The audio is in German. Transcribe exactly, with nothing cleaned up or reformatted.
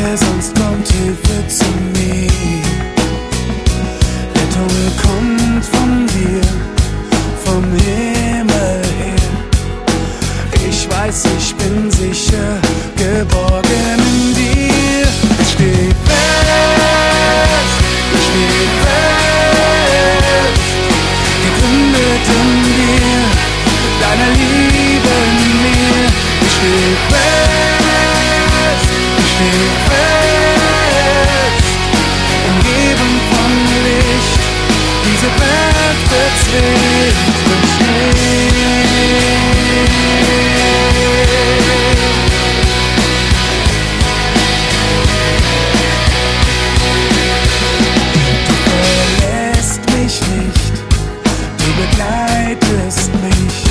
wer sonst kommt Hilfe zu mir? Rettung kommt von dir, vom Himmel her. Ich weiß, ich bin sicher geborgen in dir. Ich steh fest, ich steh fest, gegründet in dir, deine Liebe in mir. Ich steh fest, ich steh fest, umgeben von Licht, diese Welt bezweht mit Schnee. Du verlässt mich nicht, du begleitest mich.